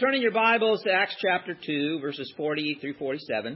Turn in your Bibles to Acts chapter 2, verses 40 through 47.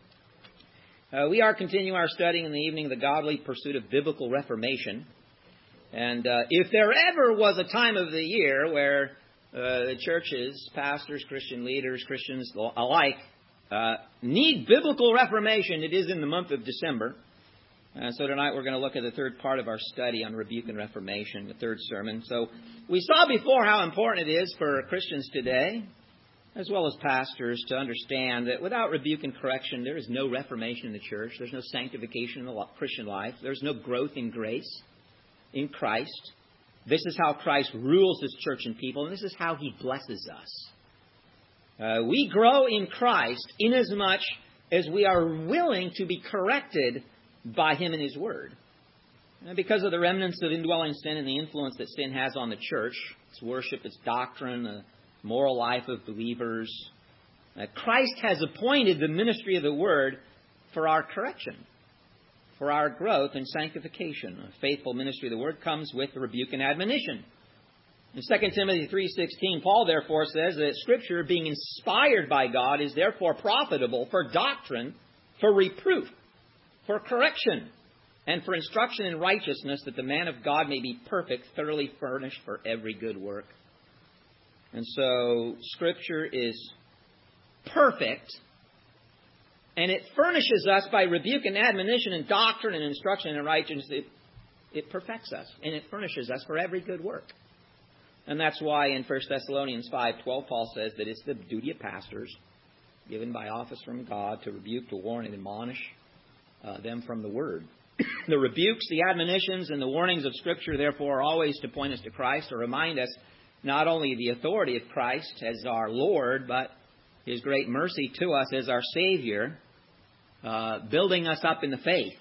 We are continuing our study in the evening of the godly pursuit of biblical reformation. And if there ever was a time of the year where the churches, pastors, Christian leaders, Christians alike, need biblical reformation, it is in the month of December. So tonight we're going to look at the third part of our study on rebuke and reformation, the third sermon. So we saw before how important it is for Christians today, as well as pastors, to understand that without rebuke and correction, there is no reformation in the church. There's no sanctification in the Christian life. There's no growth in grace in Christ. This is how Christ rules His church and people, and this is how He blesses us. We grow in Christ inasmuch as we are willing to be corrected by Him and His Word. And because of the remnants of indwelling sin and the influence that sin has on the church, its worship, its doctrine, the moral life of believers, Christ has appointed the ministry of the Word for our correction, for our growth and sanctification. A faithful ministry of the Word comes with rebuke and admonition. In 2 Timothy 3:16, Paul therefore says that Scripture, being inspired by God, is therefore profitable for doctrine, for reproof, for correction, and for instruction in righteousness, that the man of God may be perfect, thoroughly furnished for every good work. And so Scripture is perfect, and it furnishes us by rebuke and admonition and doctrine and instruction in righteousness. It perfects us, and it furnishes us for every good work. And that's why in 1 Thessalonians 5:12, Paul says that it's the duty of pastors, given by office from God, to rebuke, to warn, and admonish them from the Word. The rebukes, the admonitions, and the warnings of Scripture, therefore, are always to point us to Christ, to remind us not only the authority of Christ as our Lord, but His great mercy to us as our Savior, building us up in the faith,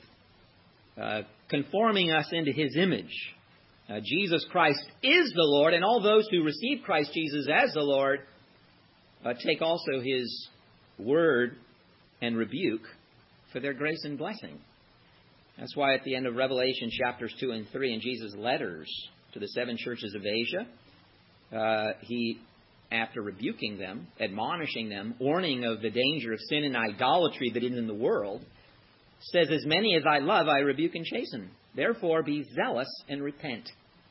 conforming us into His image. Jesus Christ is the Lord, and all those who receive Christ Jesus as the Lord take also His word and rebuke for their grace and blessing. That's why at the end of Revelation chapters 2 and 3 in Jesus' letters to the 7 churches of Asia, He, after rebuking them, admonishing them, warning of the danger of sin and idolatry that is in the world, says, "As many as I love, I rebuke and chasten. Therefore be zealous and repent."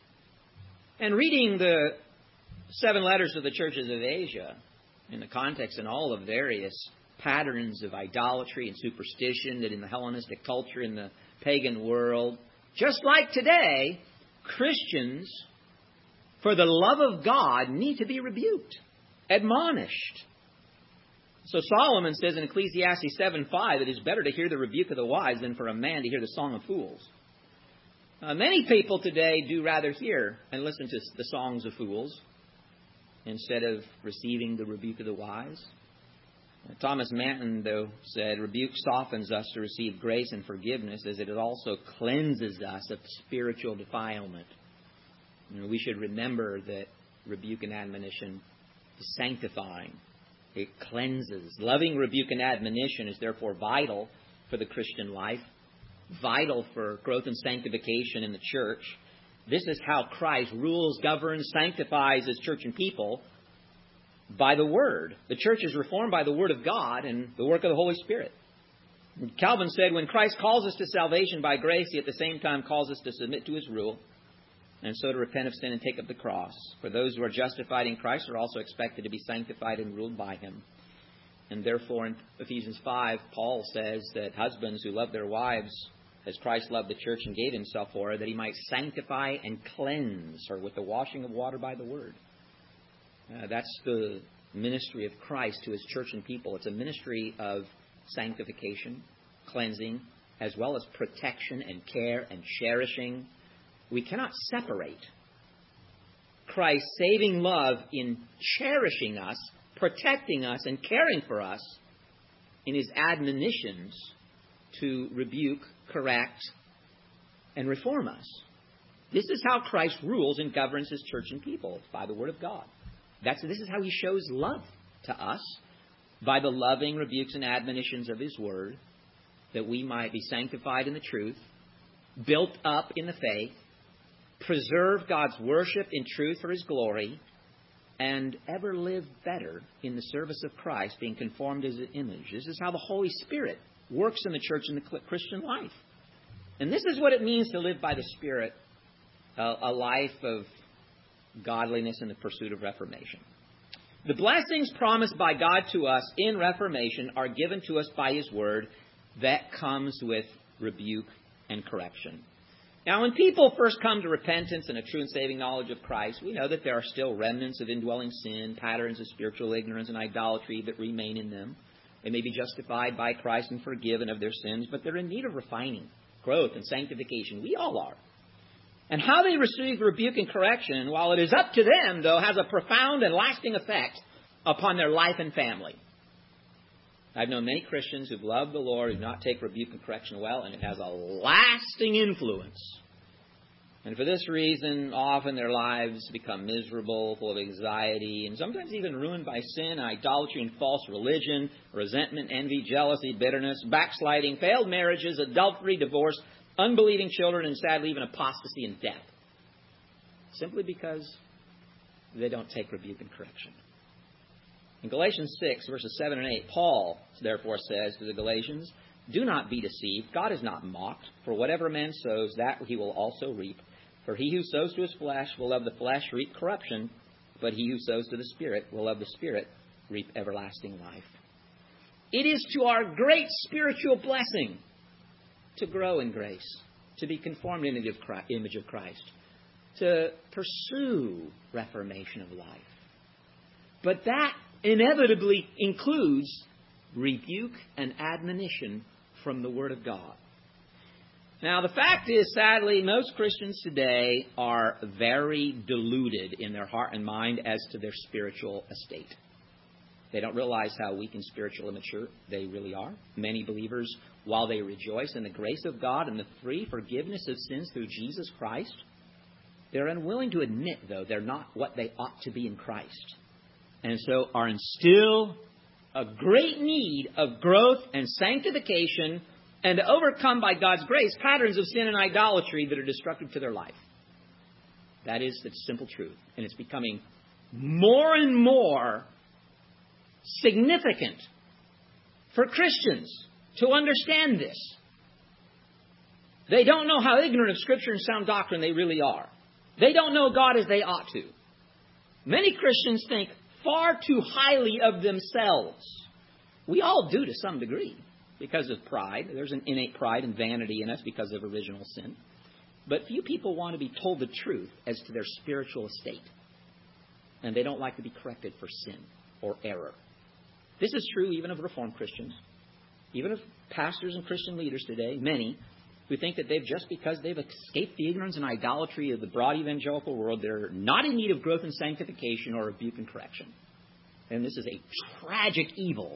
And reading the 7 letters to the churches of Asia, in the context and all of various patterns of idolatry and superstition that in the Hellenistic culture, in the pagan world, just like today, Christians, for the love of God, need to be rebuked, admonished. So Solomon says in Ecclesiastes 7:5, it is better to hear the rebuke of the wise than for a man to hear the song of fools. Many people today do rather hear and listen to the songs of fools instead of receiving the rebuke of the wise. Thomas Manton, though, said, "Rebuke softens us to receive grace and forgiveness, as it also cleanses us of spiritual defilement." We should remember that rebuke and admonition is sanctifying. It cleanses. Loving rebuke and admonition is therefore vital for the Christian life, vital for growth and sanctification in the church. This is how Christ rules, governs, sanctifies His church and people, by the Word. The church is reformed by the Word of God and the work of the Holy Spirit. Calvin said, when Christ calls us to salvation by grace, He at the same time calls us to submit to His rule, and so to repent of sin and take up the cross. For those who are justified in Christ are also expected to be sanctified and ruled by Him. And therefore, in Ephesians 5, Paul says that husbands who love their wives as Christ loved the church and gave Himself for her, that He might sanctify and cleanse her with the washing of water by the Word. That's the ministry of Christ to His church and people. It's a ministry of sanctification, cleansing, as well as protection and care and cherishing. We cannot separate Christ's saving love in cherishing us, protecting us, and caring for us in His admonitions to rebuke, correct, and reform us. This is how Christ rules and governs His church and people, by the Word of God. This is how He shows love to us, by the loving rebukes and admonitions of His Word, that we might be sanctified in the truth, built up in the faith, preserve God's worship in truth for His glory, and ever live better in the service of Christ, being conformed to His image. This is how the Holy Spirit works in the church and the Christian life. And this is what it means to live by the Spirit, a life of godliness in the pursuit of reformation. The blessings promised by God to us in reformation are given to us by His Word. That comes with rebuke and correction. Now, when people first come to repentance and a true and saving knowledge of Christ, we know that there are still remnants of indwelling sin, patterns of spiritual ignorance and idolatry that remain in them. They may be justified by Christ and forgiven of their sins, but they're in need of refining, growth, and sanctification. We all are. And how they receive rebuke and correction, while it is up to them, though, has a profound and lasting effect upon their life and family. I've known many Christians who've loved the Lord, who do not take rebuke and correction well, and it has a lasting influence. And for this reason, often their lives become miserable, full of anxiety, and sometimes even ruined by sin, idolatry, and false religion, resentment, envy, jealousy, bitterness, backsliding, failed marriages, adultery, divorce, unbelieving children, and sadly even apostasy and death. Simply because they don't take rebuke and correction. In Galatians 6, verses 7 and 8, Paul therefore says to the Galatians, "Do not be deceived. God is not mocked. For whatever a man sows, that he will also reap. For he who sows to his flesh will of the flesh reap corruption, but he who sows to the Spirit will of the Spirit reap everlasting life." It is to our great spiritual blessing to grow in grace, to be conformed into the image of Christ, to pursue reformation of life. But that inevitably includes rebuke and admonition from the Word of God. Now, the fact is, sadly, most Christians today are very deluded in their heart and mind as to their spiritual estate. They don't realize how weak and spiritual immature they really are. Many believers, while they rejoice in the grace of God and the free forgiveness of sins through Jesus Christ, they're unwilling to admit, though, they're not what they ought to be in Christ. And so are in still a great need of growth and sanctification, and to overcome by God's grace patterns of sin and idolatry that are destructive to their life. That is the simple truth. And it's becoming more and more significant for Christians to understand this. They don't know how ignorant of Scripture and sound doctrine they really are. They don't know God as they ought to. Many Christians think far too highly of themselves. We all do to some degree because of pride. There's an innate pride and vanity in us because of original sin. But few people want to be told the truth as to their spiritual estate. And they don't like to be corrected for sin or error. This is true even of Reformed Christians, even of pastors and Christian leaders today, many who think that just because they've escaped the ignorance and idolatry of the broad evangelical world, they're not in need of growth and sanctification or rebuke and correction. And this is a tragic evil,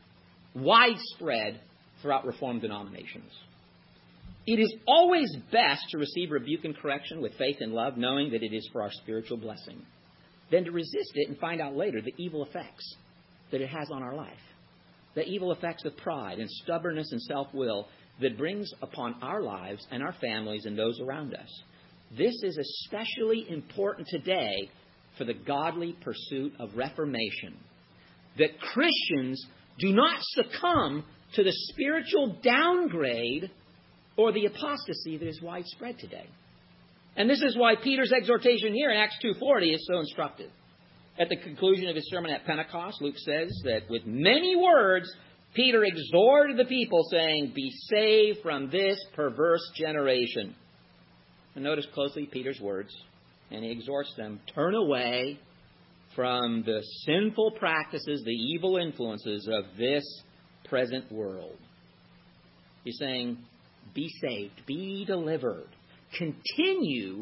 widespread throughout Reformed denominations. It is always best to receive rebuke and correction with faith and love, knowing that it is for our spiritual blessing, than to resist it and find out later the evil effects that it has on our life. The evil effects of pride and stubbornness and self-will that brings upon our lives and our families and those around us. This is especially important today for the godly pursuit of reformation. That Christians do not succumb to the spiritual downgrade or the apostasy that is widespread today. And this is why Peter's exhortation here in Acts 2:40 is so instructive. At the conclusion of his sermon at Pentecost, Luke says that with many words, Peter exhorted the people, saying, "Be saved from this perverse generation." And notice closely Peter's words. And he exhorts them, turn away from the sinful practices, the evil influences of this present world. He's saying, be saved, be delivered. Continue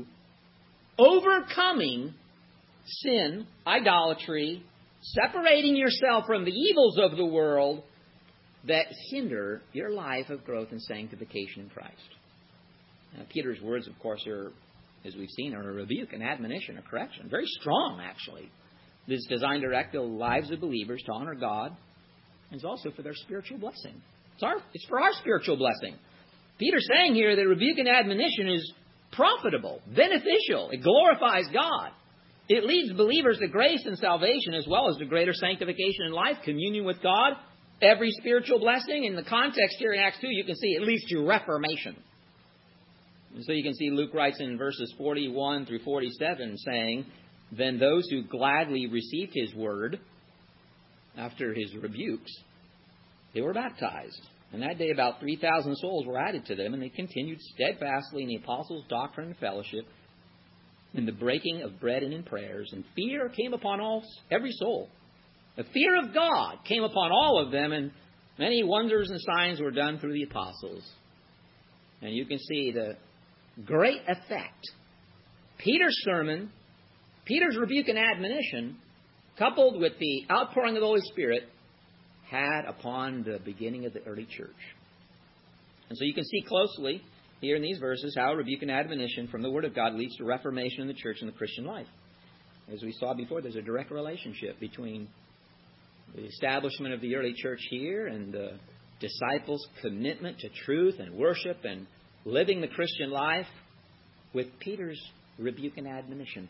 overcoming sin, idolatry, separating yourself from the evils of the world that hinder your life of growth and sanctification in Christ. Now, Peter's words, of course, are, as we've seen, are a rebuke, an admonition, a correction. Very strong, actually. This is designed to direct the lives of believers to honor God, and it's also for their spiritual blessing. It's for our spiritual blessing. Peter's saying here that rebuke and admonition is profitable, beneficial. It glorifies God. It leads believers to grace and salvation as well as to greater sanctification in life, communion with God, every spiritual blessing. In the context here in Acts 2, you can see it leads to reformation. And so you can see Luke writes in verses 41 through 47 saying, "Then those who gladly received his word after his rebukes, they were baptized. And that day about 3,000 souls were added to them, and they continued steadfastly in the apostles' doctrine and fellowship, in the breaking of bread and in prayers. And fear came upon every soul. The fear of God came upon all of them, and many wonders and signs were done through the apostles." And you can see the great effect Peter's sermon, Peter's rebuke and admonition, coupled with the outpouring of the Holy Spirit, had upon the beginning of the early church. And so you can see closely here in these verses how rebuke and admonition from the Word of God leads to reformation in the church and the Christian life. As we saw before, there's a direct relationship between the establishment of the early church here and the disciples' commitment to truth and worship and living the Christian life with Peter's rebuke and admonition.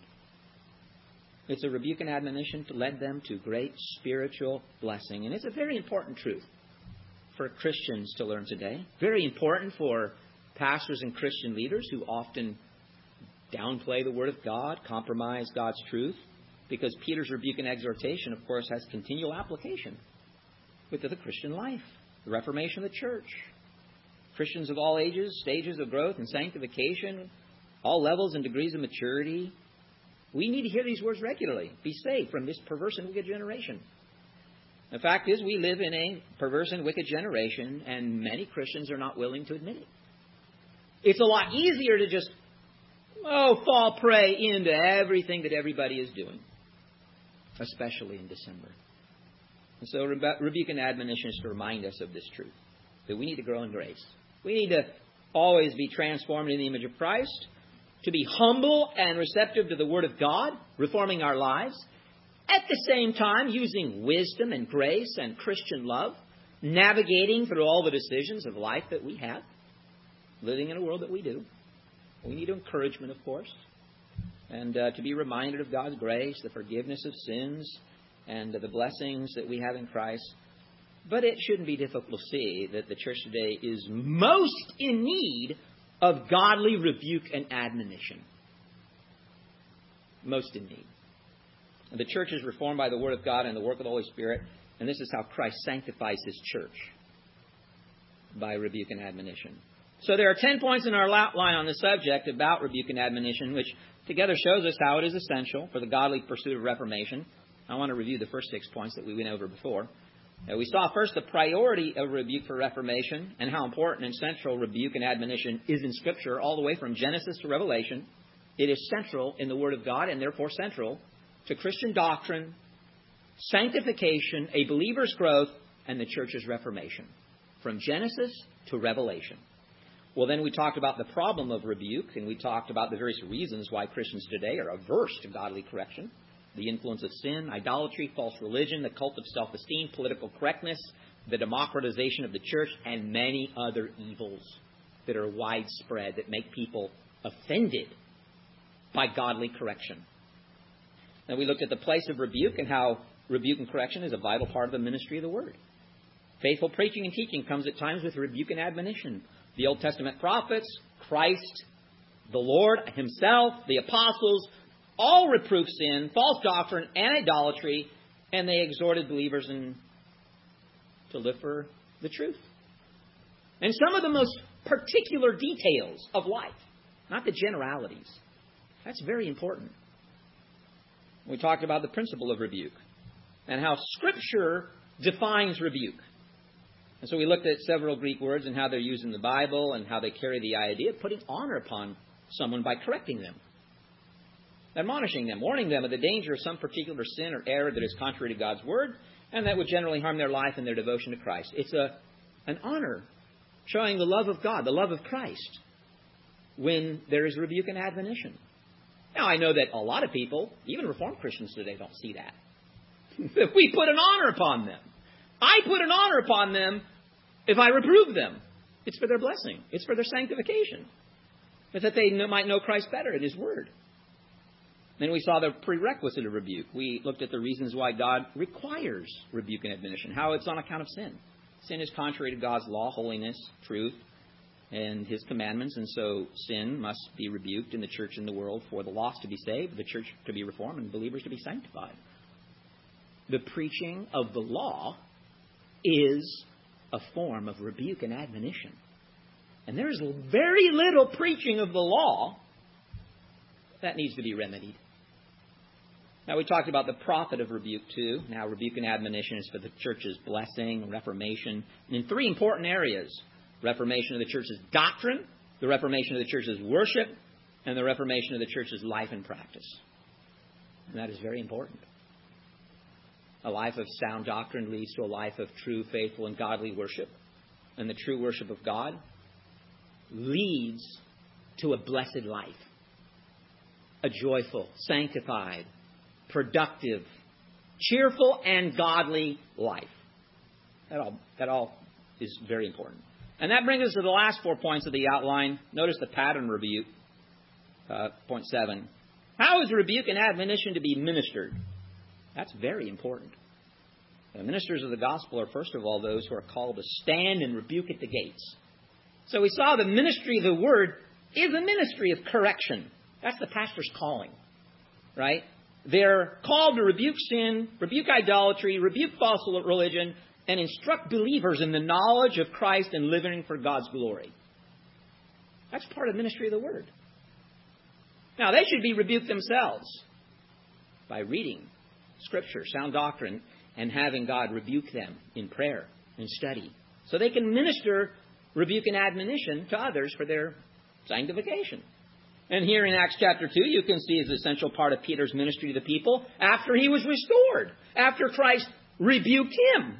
It's a rebuke and admonition to lead them to great spiritual blessing. And it's a very important truth for Christians to learn today. Very important for pastors and Christian leaders who often downplay the Word of God, compromise God's truth, because Peter's rebuke and exhortation, of course, has continual application with the Christian life, the reformation of the church. Christians of all ages, stages of growth and sanctification, all levels and degrees of maturity. We need to hear these words regularly. Be saved from this perverse and wicked generation. The fact is, we live in a perverse and wicked generation, and many Christians are not willing to admit it. It's a lot easier to just, fall prey into everything that everybody is doing, especially in December. And so rebuke and admonition is to remind us of this truth, that we need to grow in grace. We need to always be transformed in the image of Christ, to be humble and receptive to the Word of God, reforming our lives, at the same time using wisdom and grace and Christian love, navigating through all the decisions of life that we have, living in a world that we do. We need encouragement, of course, and to be reminded of God's grace, the forgiveness of sins, and the blessings that we have in Christ. But it shouldn't be difficult to see that the church today is most in need of godly rebuke and admonition. Most in need. The church is reformed by the Word of God and the work of the Holy Spirit, and this is how Christ sanctifies His church, by rebuke and admonition. So there are 10 points in our outline on the subject about rebuke and admonition, which together shows us how it is essential for the godly pursuit of reformation. I want to review the first 6 points that we went over before. We saw first the priority of rebuke for reformation and how important and central rebuke and admonition is in Scripture all the way from Genesis to Revelation. It is central in the Word of God and therefore central to Christian doctrine, sanctification, a believer's growth, and the church's reformation. From Genesis to Revelation. Well, then we talked about the problem of rebuke, and we talked about the various reasons why Christians today are averse to godly correction. The influence of sin, idolatry, false religion, the cult of self-esteem, political correctness, the democratization of the church, and many other evils that are widespread that make people offended by godly correction. Then we looked at the place of rebuke and how rebuke and correction is a vital part of the ministry of the Word. Faithful preaching and teaching comes at times with rebuke and admonition. The Old Testament prophets, Christ, the Lord Himself, the apostles, all reproof sin, false doctrine, and idolatry, and they exhorted believers to live for the truth. And some of the most particular details of life, not the generalities. That's very important. We talked about the principle of rebuke and how Scripture defines rebuke. And so we looked at several Greek words and how they're used in the Bible and how they carry the idea of putting honor upon someone by correcting them, admonishing them, warning them of the danger of some particular sin or error that is contrary to God's Word and that would generally harm their life and their devotion to Christ. It's an honor showing the love of God, the love of Christ, when there is rebuke and admonition. Now, I know that a lot of people, even Reformed Christians today, don't see that. That we put an honor upon them. I put an honor upon them if I reprove them. It's for their blessing. It's for their sanctification. It's that they might know Christ better in His Word. Then we saw the prerequisite of rebuke. We looked at the reasons why God requires rebuke and admonition, how it's on account of sin. Sin is contrary to God's law, holiness, truth, and His commandments, and so sin must be rebuked in the church and the world for the lost to be saved, the church to be reformed, and believers to be sanctified. The preaching of the law is a form of rebuke and admonition. And there is very little preaching of the law that needs to be remedied. Now, we talked about the profit of rebuke, too. Now, rebuke and admonition is for the church's blessing, reformation, and in three important areas: reformation of the church's doctrine, the reformation of the church's worship, and the reformation of the church's life and practice. And that is very important. A life of sound doctrine leads to a life of true, faithful, and godly worship. And the true worship of God leads to a blessed life. A joyful, sanctified, productive, cheerful, and godly life. That all is very important. And that brings us to the last 4 points of the outline. Notice the pattern rebuke. Point 7. How is rebuke and admonition to be ministered? That's very important. The ministers of the gospel are, first of all, those who are called to stand and rebuke at the gates. So we saw the ministry of the word is a ministry of correction. That's the pastor's calling, right? They're called to rebuke sin, rebuke idolatry, rebuke false religion, and instruct believers in the knowledge of Christ and living for God's glory. That's part of the ministry of the word. Now, they should be rebuked themselves by reading Scripture, sound doctrine, and having God rebuke them in prayer and study, so they can minister rebuke and admonition to others for their sanctification. And here in Acts chapter 2, you can see as an essential part of Peter's ministry to the people after he was restored, after Christ rebuked him.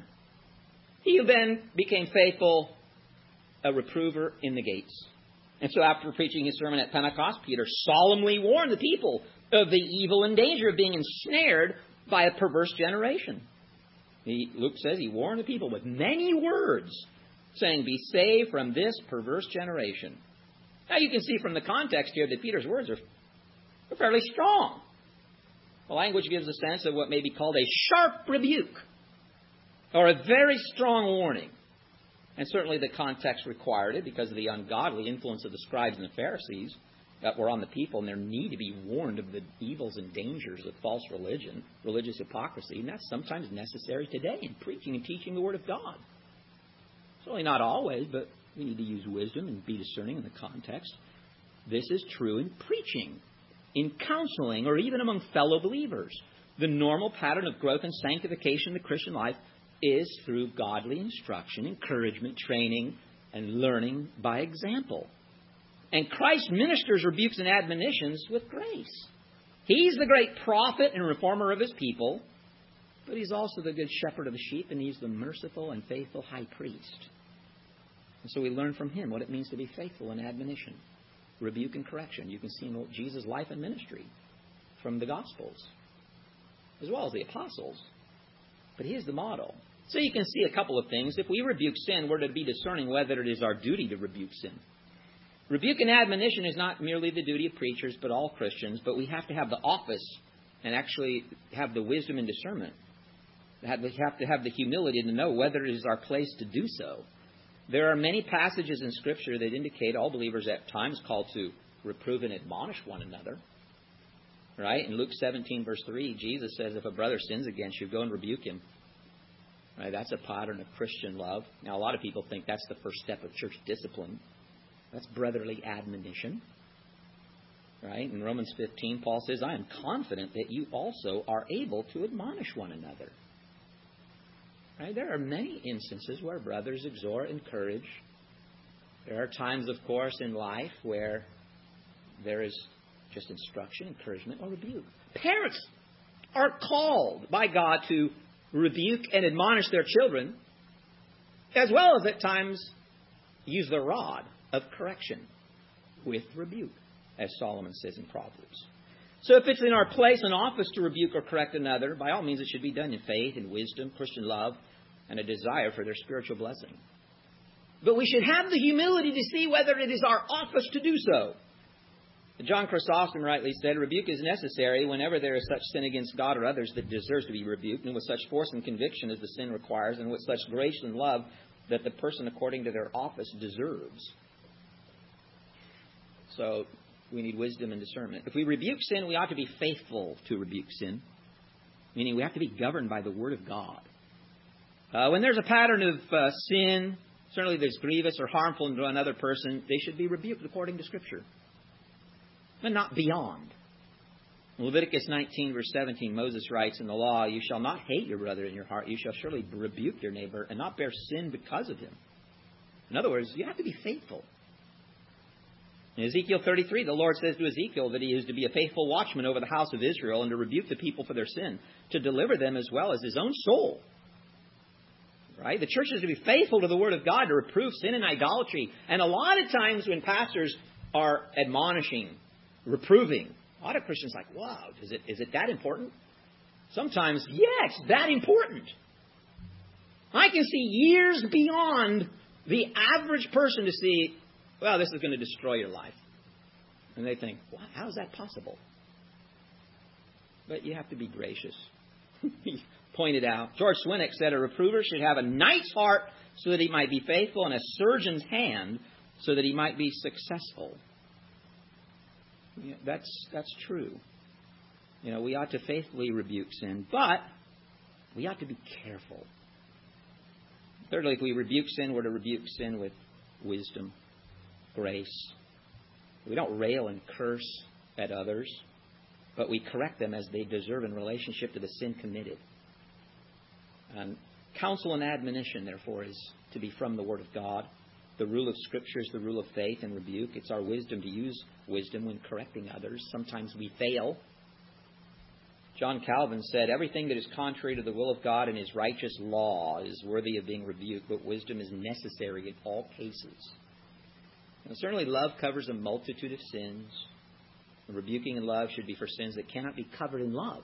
He then became faithful, a reprover in the gates. And so after preaching his sermon at Pentecost, Peter solemnly warned the people of the evil and danger of being ensnared by a perverse generation. Luke says he warned the people with many words, saying, "Be saved from this perverse generation." Now you can see from the context here that Peter's words are fairly strong. The language gives a sense of what may be called a sharp rebuke, or a very strong warning. And certainly the context required it because of the ungodly influence of the scribes and the Pharisees that were on the people, and their need to be warned of the evils and dangers of false religion, religious hypocrisy. And that's sometimes necessary today in preaching and teaching the Word of God. Certainly not always, but we need to use wisdom and be discerning in the context. This is true in preaching, in counseling, or even among fellow believers. The normal pattern of growth and sanctification in the Christian life is through godly instruction, encouragement, training, and learning by example. And Christ ministers rebukes and admonitions with grace. He's the great prophet and reformer of his people, but he's also the good shepherd of the sheep, and he's the merciful and faithful high priest. And so we learn from him what it means to be faithful in admonition, rebuke, and correction. You can see in Jesus' life and ministry from the Gospels, as well as the apostles. But he is the model. So you can see a couple of things. If we rebuke sin, we're to be discerning whether it is our duty to rebuke sin. Rebuke and admonition is not merely the duty of preachers, but all Christians. But we have to have the office and actually have the wisdom and discernment. We have to have the humility to know whether it is our place to do so. There are many passages in Scripture that indicate all believers at times called to reprove and admonish one another. Right? In Luke 17, verse 3, Jesus says, if a brother sins against you, go and rebuke him. Right? That's a pattern of Christian love. Now, a lot of people think that's the first step of church discipline. That's brotherly admonition. Right? In Romans 15, Paul says, I am confident that you also are able to admonish one another. Right? There are many instances where brothers exhort, encourage. There are times, of course, in life where there is just instruction, encouragement, or rebuke. Parents are called by God to rebuke and admonish their children, as well as at times use the rod of correction with rebuke, as Solomon says in Proverbs. So if it's in our place and office to rebuke or correct another, by all means it should be done in faith and wisdom, Christian love, and a desire for their spiritual blessing. But we should have the humility to see whether it is our office to do so. John Chrysostom rightly said, rebuke is necessary whenever there is such sin against God or others that deserves to be rebuked, and with such force and conviction as the sin requires, and with such grace and love that the person according to their office deserves. So we need wisdom and discernment. If we rebuke sin, we ought to be faithful to rebuke sin, meaning we have to be governed by the Word of God. When there's a pattern of sin, certainly that's grievous or harmful to another person, they should be rebuked according to Scripture, but not beyond. In Leviticus 19, verse 17, Moses writes, in the law, you shall not hate your brother in your heart. You shall surely rebuke your neighbor and not bear sin because of him. In other words, you have to be faithful. In Ezekiel 33, the Lord says to Ezekiel that he is to be a faithful watchman over the house of Israel and to rebuke the people for their sin, to deliver them as well as his own soul. Right? The church is to be faithful to the Word of God, to reprove sin and idolatry. And a lot of times when pastors are admonishing, reproving, a lot of Christians are like, wow, is it that important? Sometimes, yeah, it's that important. I can see years beyond the average person to see, well, this is going to destroy your life. And they think, well, how is that possible? But you have to be gracious. He pointed out, George Swinnock said, a reprover should have a knight's heart so that he might be faithful, and a surgeon's hand so that he might be successful. Yeah, that's true. We ought to faithfully rebuke sin, but we ought to be careful. Thirdly, if we rebuke sin, we're to rebuke sin with wisdom, grace. We don't rail and curse at others, but we correct them as they deserve in relationship to the sin committed. And counsel and admonition, therefore, is to be from the Word of God. The rule of Scripture is the rule of faith and rebuke. It's our wisdom to use wisdom when correcting others. Sometimes we fail. John Calvin said, everything that is contrary to the will of God and His righteous law is worthy of being rebuked, but wisdom is necessary in all cases. And certainly love covers a multitude of sins. And rebuking in love should be for sins that cannot be covered in love.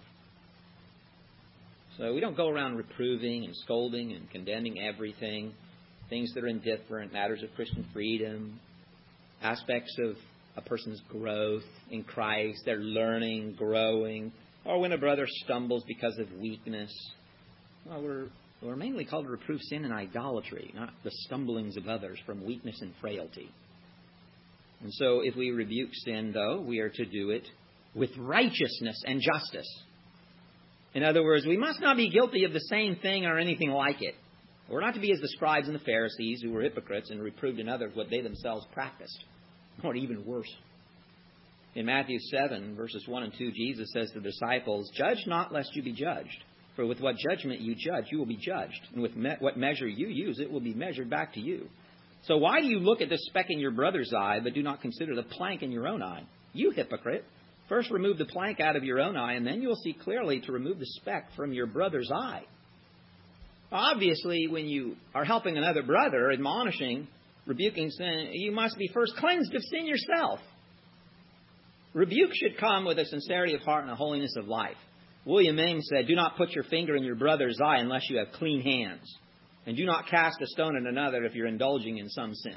So we don't go around reproving and scolding and condemning everything. Things that are indifferent, matters of Christian freedom, aspects of a person's growth in Christ, their learning, growing, or when a brother stumbles because of weakness. Well, we're mainly called to reprove sin and idolatry, not the stumblings of others from weakness and frailty. And so if we rebuke sin, though, we are to do it with righteousness and justice. In other words, we must not be guilty of the same thing or anything like it. We're not to be as the scribes and the Pharisees who were hypocrites and reproved in others what they themselves practiced, or even worse. In Matthew 7, verses 1 and 2, Jesus says to the disciples, judge not lest you be judged. For with what judgment you judge, you will be judged. And with what measure you use, it will be measured back to you. So why do you look at the speck in your brother's eye, but do not consider the plank in your own eye? You hypocrite! First remove the plank out of your own eye, and then you will see clearly to remove the speck from your brother's eye. Obviously, when you are helping another brother, admonishing, rebuking sin, you must be first cleansed of sin yourself. Rebuke should come with a sincerity of heart and a holiness of life. William Ames said, do not put your finger in your brother's eye unless you have clean hands. And do not cast a stone at another if you're indulging in some sin.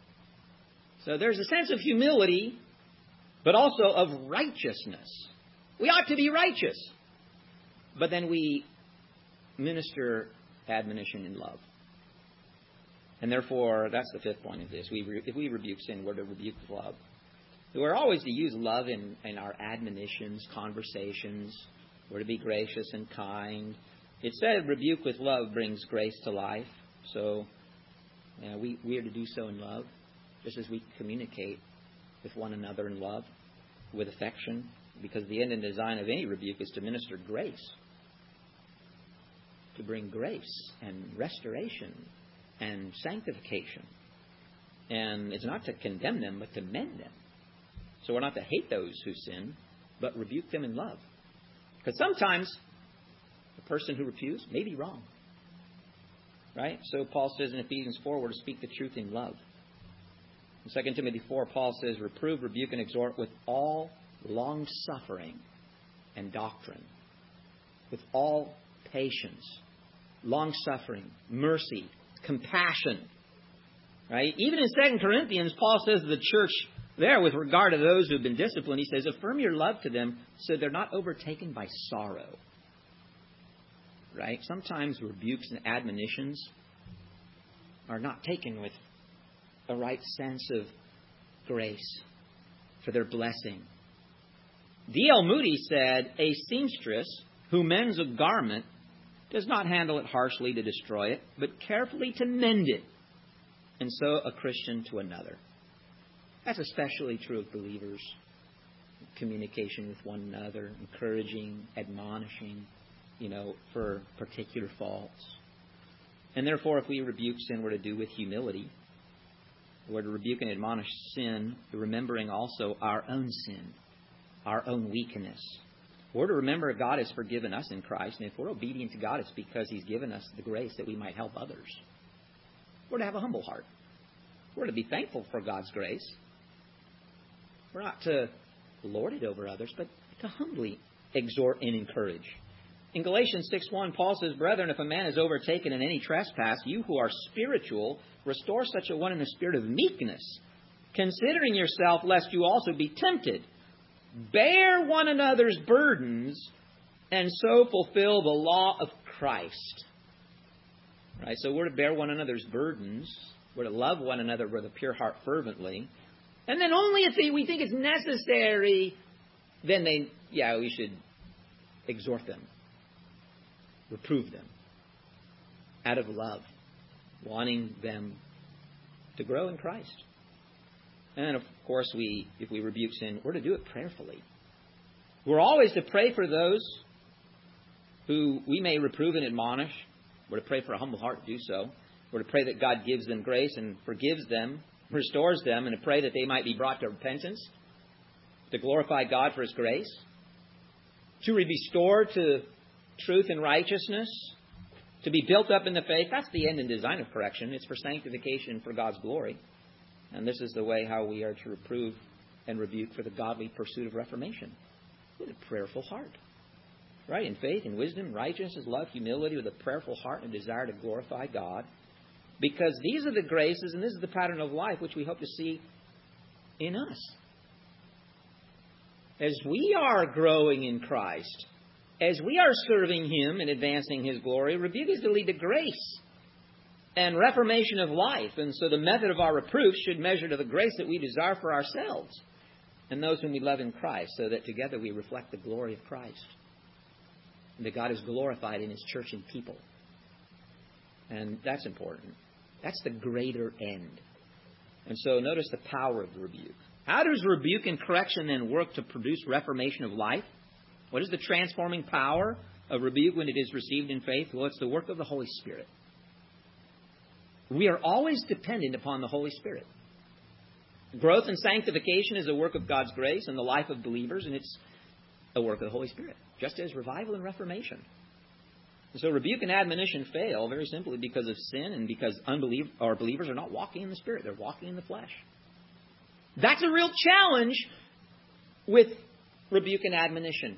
So there's a sense of humility, but also of righteousness. We ought to be righteous. But then we minister admonition in love. And therefore, that's the fifth point of this. If we rebuke sin, we're to rebuke with love. We're always to use love in our admonitions, conversations. We're to be gracious and kind. It said rebuke with love brings grace to life. So we are to do so in love, just as we communicate with one another in love, with affection, because the end and design of any rebuke is to minister grace, to bring grace and restoration and sanctification. And it's not to condemn them, but to mend them. So we're not to hate those who sin, but rebuke them in love. Because sometimes the person who refused may be wrong. Right? So Paul says in Ephesians 4, we're to speak the truth in love. In 2 Timothy 4, Paul says, reprove, rebuke, and exhort with all long-suffering and doctrine. With all patience, long-suffering, mercy, compassion. Right? Even in 2 Corinthians, Paul says to the church There, with regard to those who have been disciplined, he says, affirm your love to them so they're not overtaken by sorrow. Right? Sometimes rebukes and admonitions are not taken with a right sense of grace for their blessing. D.L. Moody said, a seamstress who mends a garment does not handle it harshly to destroy it, but carefully to mend it, and so a Christian to another. That's especially true of believers. Communication with one another, encouraging, admonishing, for particular faults. And therefore, if we rebuke sin, we're to do with humility. We're to rebuke and admonish sin, remembering also our own sin, our own weakness. We're to remember God has forgiven us in Christ, and if we're obedient to God, it's because He's given us the grace that we might help others. We're to have a humble heart. We're to be thankful for God's grace. We're not to lord it over others, but to humbly exhort and encourage. In Galatians 6:1, Paul says, brethren, if a man is overtaken in any trespass, you who are spiritual, restore such a one in a spirit of meekness, considering yourself, lest you also be tempted. Bear one another's burdens, and so fulfill the law of Christ. Right? So we're to bear one another's burdens. We're to love one another with a pure heart fervently. And then only if we think it's necessary, then we should exhort them, reprove them, out of love, wanting them to grow in Christ. And of course, if we rebuke sin, we're to do it prayerfully. We're always to pray for those who we may reprove and admonish. We're to pray for a humble heart to do so. We're to pray that God gives them grace and forgives them, restores them, and to pray that they might be brought to repentance, to glorify God for His grace, to be restored to truth and righteousness, to be built up in the faith. That's the end and design of correction. It's for sanctification, for God's glory. And this is the way how we are to reprove and rebuke for the godly pursuit of reformation. With a prayerful heart. Right? In faith, in wisdom, righteousness, love, humility, with a prayerful heart and a desire to glorify God. Because these are the graces and this is the pattern of life which we hope to see in us. As we are growing in Christ, as we are serving Him and advancing His glory, rebuke is to lead to grace and reformation of life. And so the method of our reproof should measure to the grace that we desire for ourselves and those whom we love in Christ, so that together we reflect the glory of Christ. And that God is glorified in His church and people. And that's important. That's the greater end. And so notice the power of the rebuke. How does rebuke and correction then work to produce reformation of life? What is the transforming power of rebuke when it is received in faith? Well, it's the work of the Holy Spirit. We are always dependent upon the Holy Spirit. Growth and sanctification is a work of God's grace in the life of believers, and it's a work of the Holy Spirit, just as revival and reformation. So rebuke and admonition fail very simply because of sin and because believers are not walking in the Spirit. They're walking in the flesh. That's a real challenge with rebuke and admonition.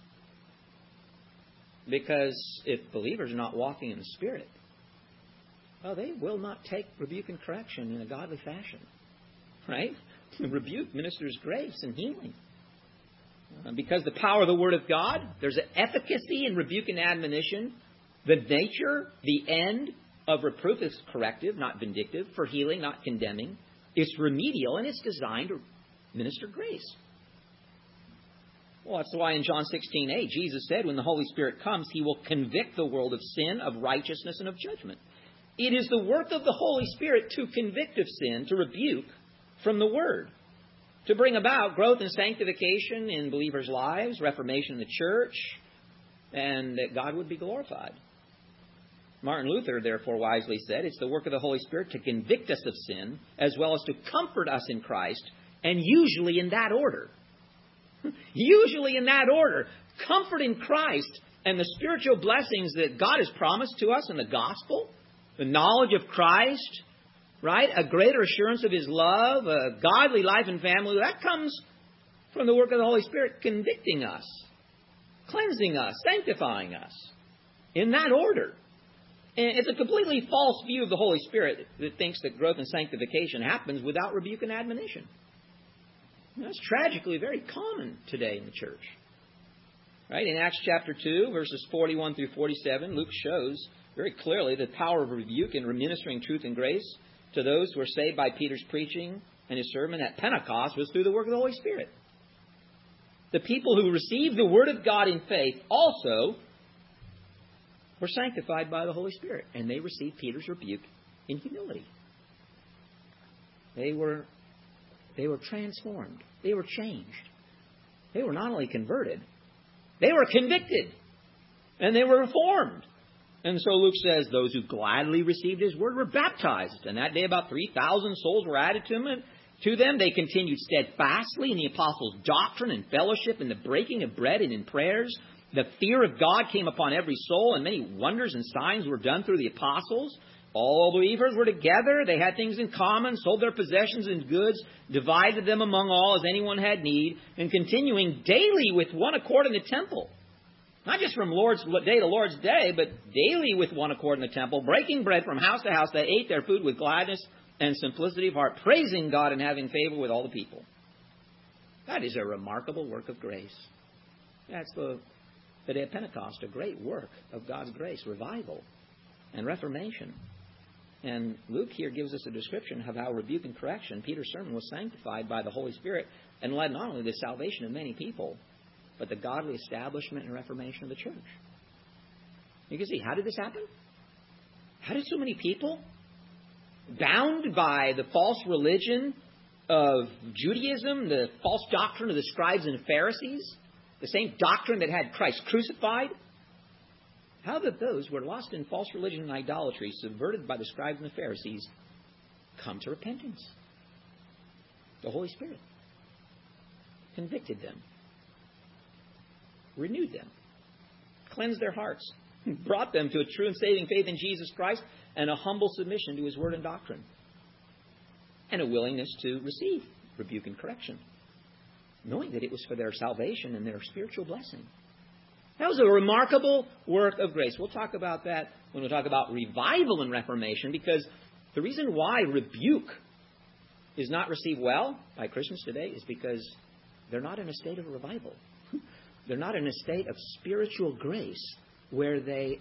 Because if believers are not walking in the Spirit, well, they will not take rebuke and correction in a godly fashion. Right? Rebuke ministers grace and healing. Because the power of the Word of God, there's an efficacy in rebuke and admonition. The nature, the end of reproof is corrective, not vindictive. For healing, not condemning. It's remedial, and it's designed to minister grace. Well, that's why in John 16:8, Jesus said, when the Holy Spirit comes, He will convict the world of sin, of righteousness, and of judgment. It is the work of the Holy Spirit to convict of sin, to rebuke from the Word, to bring about growth and sanctification in believers' lives, reformation in the church, and that God would be glorified. Martin Luther, therefore, wisely said, it's the work of the Holy Spirit to convict us of sin, as well as to comfort us in Christ, and usually in that order. Usually in that order. Comfort in Christ and the spiritual blessings that God has promised to us in the gospel, the knowledge of Christ, right? A greater assurance of His love, a godly life and family. That comes from the work of the Holy Spirit convicting us, cleansing us, sanctifying us. In that order. And it's a completely false view of the Holy Spirit that thinks that growth and sanctification happens without rebuke and admonition. That's tragically very common today in the church. Right? In Acts chapter 2, verses 41 through 47, Luke shows very clearly the power of rebuke in ministering truth and grace to those who were saved by Peter's preaching and his sermon at Pentecost was through the work of the Holy Spirit. The people who received the Word of God in faith also were sanctified by the Holy Spirit, and they received Peter's rebuke in humility. They were transformed. They were changed. They were not only converted, they were convicted, and they were reformed. And so Luke says those who gladly received his word were baptized. And that day about 3,000 souls were added to them. They continued steadfastly in the apostles' doctrine and fellowship, in the breaking of bread and in prayers. The fear of God came upon every soul, and many wonders and signs were done through the apostles. All believers were together. They had things in common, sold their possessions and goods, divided them among all as anyone had need, and continuing daily with one accord in the temple. Not just from Lord's day to Lord's day, but daily with one accord in the temple, breaking bread from house to house. They ate their food with gladness and simplicity of heart, praising God and having favor with all the people. That is a remarkable work of grace. That's the day of Pentecost, a great work of God's grace, revival and reformation. And Luke here gives us a description of how rebuke and correction, Peter's sermon, was sanctified by the Holy Spirit and led not only to the salvation of many people, but the godly establishment and reformation of the church. You can see, how did this happen? How did so many people, bound by the false religion of Judaism, the false doctrine of the scribes and Pharisees, the same doctrine that had Christ crucified, how did those who were lost in false religion and idolatry, subverted by the scribes and the Pharisees, come to repentance? The Holy Spirit convicted them, renewed them, cleansed their hearts, brought them to a true and saving faith in Jesus Christ and a humble submission to His word and doctrine, and a willingness to receive rebuke and correction, knowing that it was for their salvation and their spiritual blessing. That was a remarkable work of grace. We'll talk about that when we talk about revival and reformation, because the reason why rebuke is not received well by Christians today is because they're not in a state of revival. They're not in a state of spiritual grace where they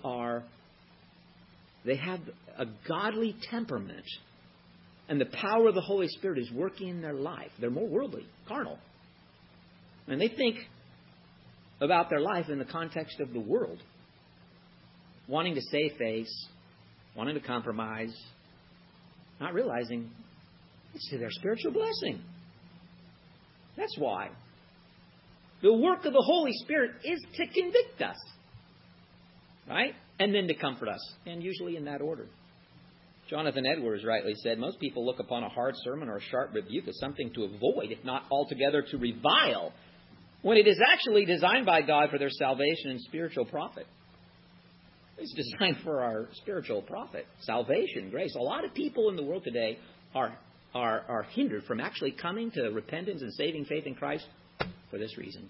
have a godly temperament and the power of the Holy Spirit is working in their life. They're more worldly, carnal. And they think about their life in the context of the world, wanting to save face, wanting to compromise, not realizing it's to their spiritual blessing. That's why. The work of the Holy Spirit is to convict us, right? And then to comfort us, and usually in that order. Jonathan Edwards rightly said, most people look upon a hard sermon or a sharp rebuke as something to avoid, if not altogether to revile, when it is actually designed by God for their salvation and spiritual profit. It's designed for our spiritual profit, salvation, grace. A lot of people in the world today are hindered from actually coming to repentance and saving faith in Christ for this reason.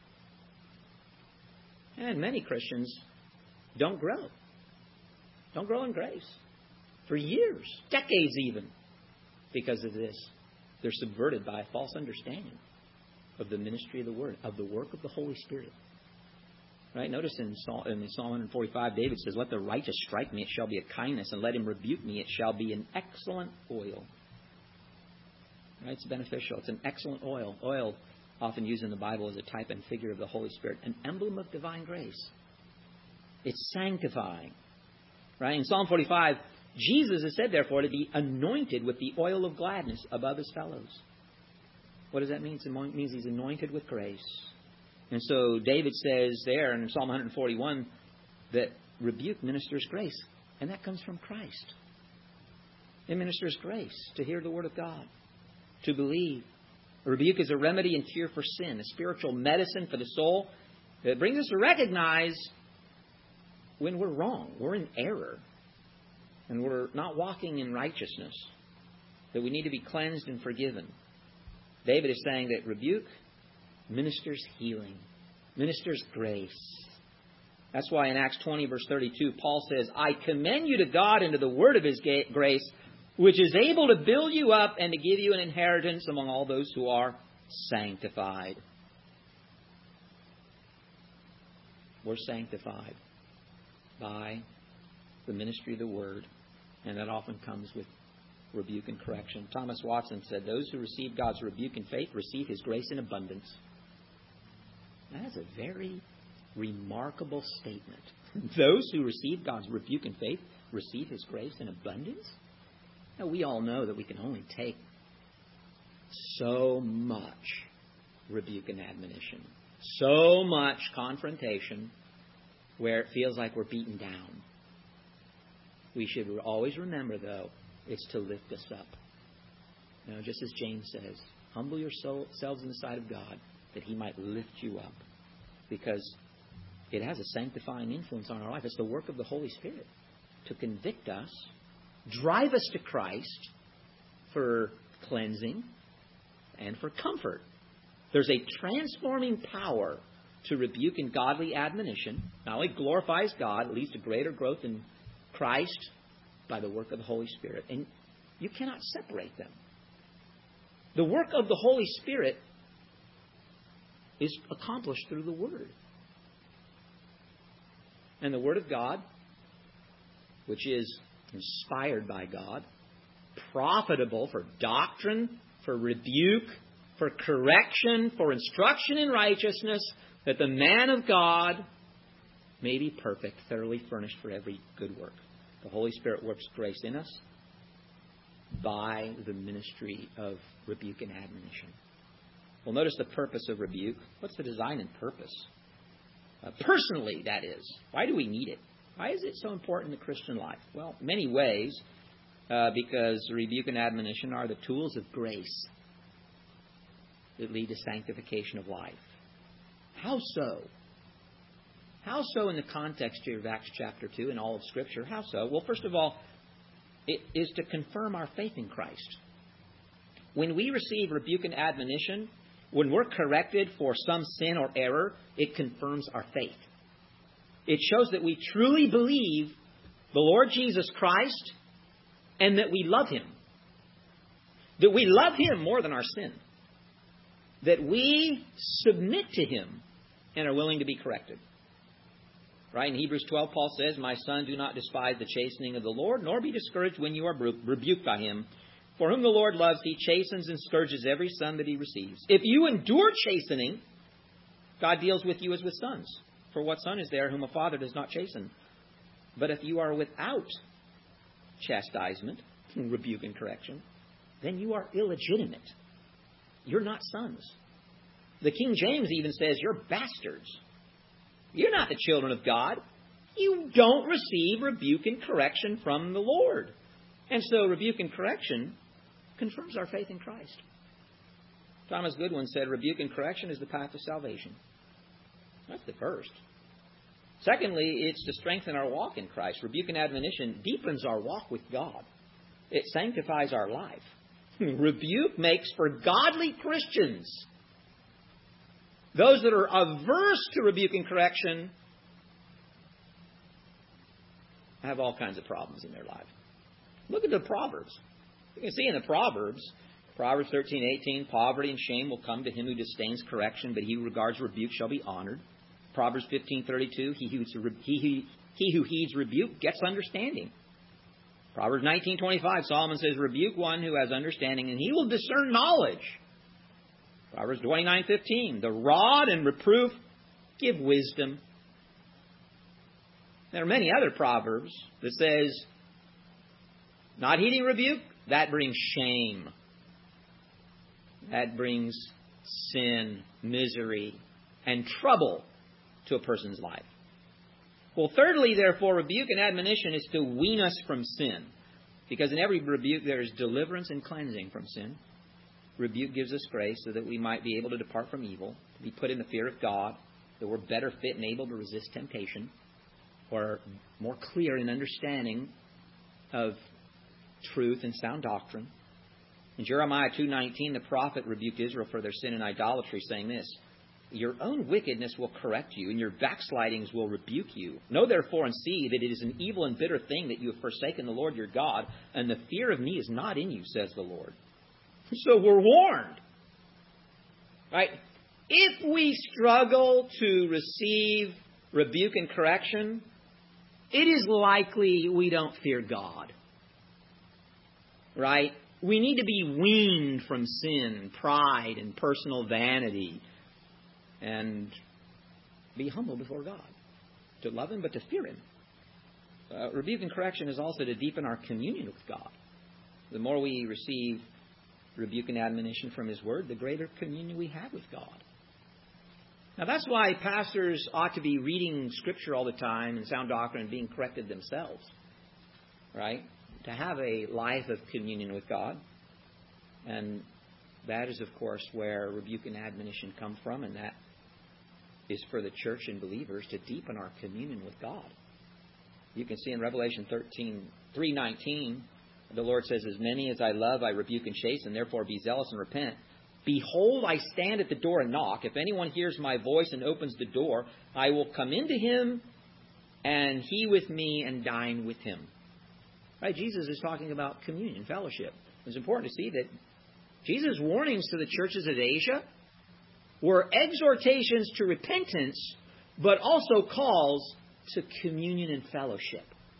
And many Christians don't grow. Don't grow in grace. For years, decades even, because of this. They're subverted by a false understanding of the ministry of the Word, of the work of the Holy Spirit. Right? Notice in Psalm 145, David says, let the righteous strike me, it shall be a kindness, and let him rebuke me, it shall be an excellent oil. Right? It's beneficial. It's an excellent oil. Oil, often used in the Bible as a type and figure of the Holy Spirit, an emblem of divine grace. It's sanctifying. Right? In Psalm 45, Jesus is said, therefore, to be anointed with the oil of gladness above his fellows. What does that mean? It means he's anointed with grace. And so David says there in Psalm 141 that rebuke ministers grace. And that comes from Christ. It ministers grace to hear the Word of God, to believe. A rebuke is a remedy and cure for sin, a spiritual medicine for the soul. It brings us to recognize when we're wrong, we're in error, and we're not walking in righteousness, that we need to be cleansed and forgiven. David is saying that rebuke ministers healing, ministers grace. That's why in Acts 20, verse 32, Paul says, I commend you to God and to the word of his grace, which is able to build you up and to give you an inheritance among all those who are sanctified. We're sanctified by the ministry of the Word, and that often comes with rebuke and correction. Thomas Watson said, those who receive God's rebuke in faith receive His grace in abundance. That is a very remarkable statement. Those who receive God's rebuke in faith receive His grace in abundance? Now, we all know that we can only take so much rebuke and admonition, so much confrontation where it feels like we're beaten down. We should always remember, though, it's to lift us up. Now, just as James says, humble yourselves in the sight of God that He might lift you up. Because it has a sanctifying influence on our life. It's the work of the Holy Spirit to convict us, drive us to Christ for cleansing and for comfort. There's a transforming power to rebuke and godly admonition. Not only glorifies God, it leads to greater growth in Christ by the work of the Holy Spirit. And you cannot separate them. The work of the Holy Spirit is accomplished through the Word. And the Word of God, which is inspired by God, profitable for doctrine, for rebuke, for correction, for instruction in righteousness, that the man of God may be perfect, thoroughly furnished for every good work. The Holy Spirit works grace in us by the ministry of rebuke and admonition. Well, notice the purpose of rebuke. What's the design and purpose? Personally, that is. Why do we need it? Why is it so important in the Christian life? Well, many ways, because rebuke and admonition are the tools of grace that lead to sanctification of life. How so? How so in the context here of Acts chapter 2 and all of Scripture? How so? Well, first of all, it is to confirm our faith in Christ. When we receive rebuke and admonition, when we're corrected for some sin or error, it confirms our faith. It shows that we truly believe the Lord Jesus Christ and that we love Him. That we love Him more than our sin. That we submit to Him and are willing to be corrected. Right? In Hebrews 12, Paul says, my son, do not despise the chastening of the Lord, nor be discouraged when you are rebuked by Him. For whom the Lord loves, He chastens and scourges every son that He receives. If you endure chastening, God deals with you as with sons. For what son is there whom a father does not chasten? But if you are without chastisement, rebuke and correction, then you are illegitimate. You're not sons. The King James even says you're bastards. You're not the children of God. You don't receive rebuke and correction from the Lord. And so rebuke and correction confirms our faith in Christ. Thomas Goodwin said, rebuke and correction is the path to salvation. That's the first. Secondly, it's to strengthen our walk in Christ. Rebuke and admonition deepens our walk with God. It sanctifies our life. Rebuke makes for godly Christians. Those that are averse to rebuke and correction have all kinds of problems in their life. Look at the Proverbs. You can see in the Proverbs 13:18, poverty and shame will come to him who disdains correction, but he who regards rebuke shall be honored. Proverbs 15:32, he who heeds rebuke gets understanding. Proverbs 19:25, Solomon says, rebuke one who has understanding, and he will discern knowledge. Proverbs 29:15, the rod and reproof give wisdom. There are many other proverbs that says, not heeding rebuke, that brings shame. That brings sin, misery, and trouble to a person's life. Well, thirdly, therefore, rebuke and admonition is to wean us from sin. Because in every rebuke there is deliverance and cleansing from sin. Rebuke gives us grace so that we might be able to depart from evil, to be put in the fear of God, that we're better fit and able to resist temptation, or more clear in understanding of truth and sound doctrine. In Jeremiah 2:19, the prophet rebuked Israel for their sin and idolatry, saying this, your own wickedness will correct you, and your backslidings will rebuke you. Know therefore and see that it is an evil and bitter thing that you have forsaken the Lord your God, and the fear of me is not in you, says the Lord. So we're warned. Right? If we struggle to receive rebuke and correction, it is likely we don't fear God. Right? We need to be weaned from sin, pride, and personal vanity, and be humble before God. To love Him, but to fear Him. Rebuke and correction is also to deepen our communion with God. The more we receive rebuke and admonition from His Word, the greater communion we have with God. Now that's why pastors ought to be reading Scripture all the time and sound doctrine and being corrected themselves. Right? To have a life of communion with God. And that is, of course, where rebuke and admonition come from, and that is for the church and believers to deepen our communion with God. You can see in Revelation 3:19, the Lord says, "As many as I love, I rebuke and chasten, therefore be zealous and repent. Behold, I stand at the door and knock. If anyone hears my voice and opens the door, I will come into him, and he with me, and dine with him." Right? Jesus is talking about communion, fellowship. It's important to see that Jesus' warnings to the churches of Asia were exhortations to repentance, but also calls to communion and fellowship.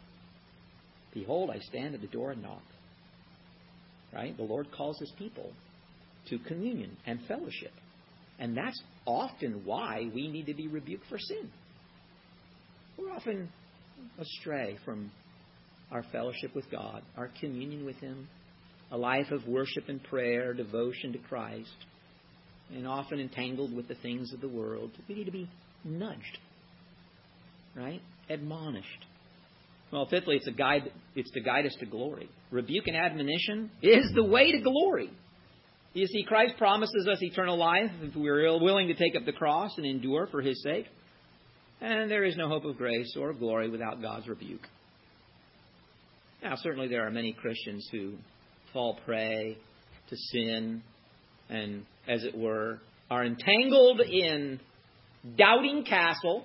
Behold, I stand at the door and knock. Right? The Lord calls His people to communion and fellowship. And that's often why we need to be rebuked for sin. We're often astray from our fellowship with God, our communion with Him, a life of worship and prayer, devotion to Christ, and often entangled with the things of the world. We need to be nudged, right? Admonished. Well, fifthly, it's to guide us to glory. Rebuke and admonition is the way to glory. You see, Christ promises us eternal life if we're willing to take up the cross and endure for His sake. And there is no hope of grace or glory without God's rebuke. Now, certainly there are many Christians who fall prey to sin and, as it were, are entangled in doubting castle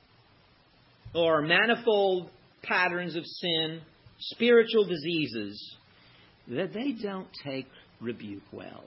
or manifold patterns of sin, spiritual diseases, that they don't take rebuke well.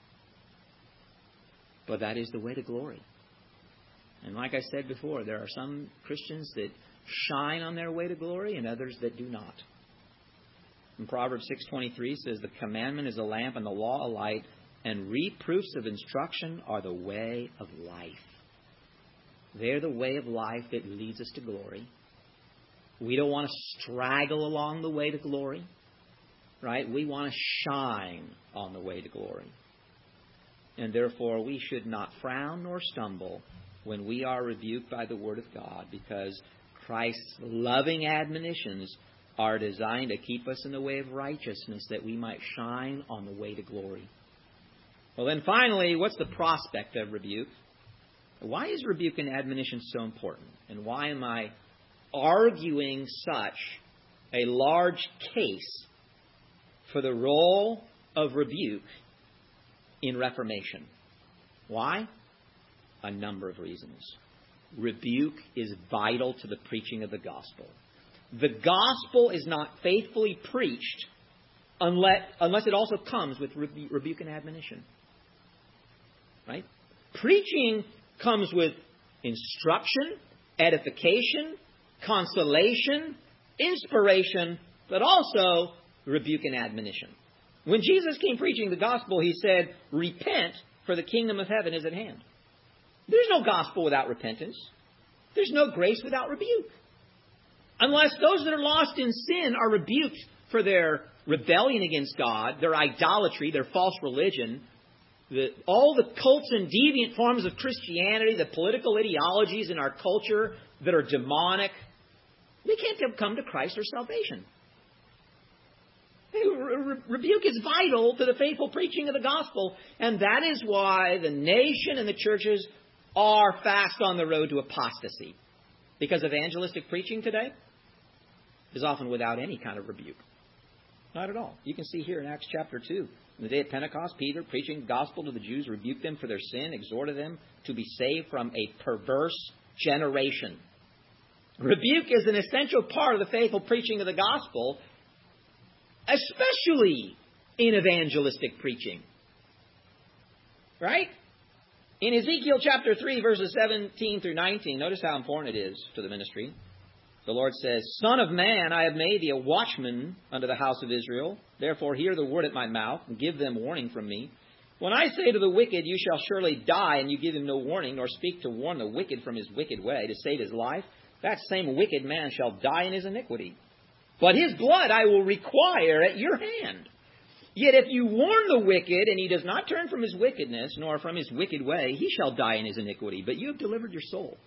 But that is the way to glory. And like I said before, there are some Christians that shine on their way to glory and others that do not. And Proverbs 6:23 says, "The commandment is a lamp and the law a light, and reproofs of instruction are the way of life." They're the way of life that leads us to glory. We don't want to straggle along the way to glory, right? We want to shine on the way to glory. And therefore, we should not frown nor stumble when we are rebuked by the Word of God, because Christ's loving admonitions are designed to keep us in the way of righteousness, that we might shine on the way to glory. Well, then finally, what's the prospect of rebuke? Why is rebuke and admonition so important? And why am I arguing such a large case for the role of rebuke in Reformation? Why? A number of reasons. Rebuke is vital to the preaching of the gospel. The gospel is not faithfully preached unless it also comes with rebuke and admonition. Right? Preaching comes with instruction, edification, consolation, inspiration, but also rebuke and admonition. When Jesus came preaching the gospel, He said, "Repent, for the kingdom of heaven is at hand." There's no gospel without repentance. There's no grace without rebuke. Unless those that are lost in sin are rebuked for their rebellion against God, their idolatry, their false religion, all the cults and deviant forms of Christianity, the political ideologies in our culture that are demonic, they can't come to Christ for salvation. Rebuke is vital to the faithful preaching of the gospel, and that is why the nation and the churches are fast on the road to apostasy. Because evangelistic preaching today is often without any kind of rebuke. Not at all. You can see here in Acts chapter 2. In the day of Pentecost, Peter, preaching the gospel to the Jews, rebuked them for their sin, exhorted them to be saved from a perverse generation. Rebuke is an essential part of the faithful preaching of the gospel, especially in evangelistic preaching. Right? In Ezekiel chapter 3, verses 17 through 19, notice how important it is to the ministry. The Lord says, Son of man, I have made thee a watchman unto the house of Israel. Therefore hear the word at my mouth, and give them warning from me. When I say to the wicked, you shall surely die, and you give him no warning, nor speak to warn the wicked from his wicked way, to save his life, that same wicked man shall die in his iniquity. But his blood I will require at your hand. Yet if you warn the wicked, and he does not turn from his wickedness, nor from his wicked way, he shall die in his iniquity. But you have delivered your soul.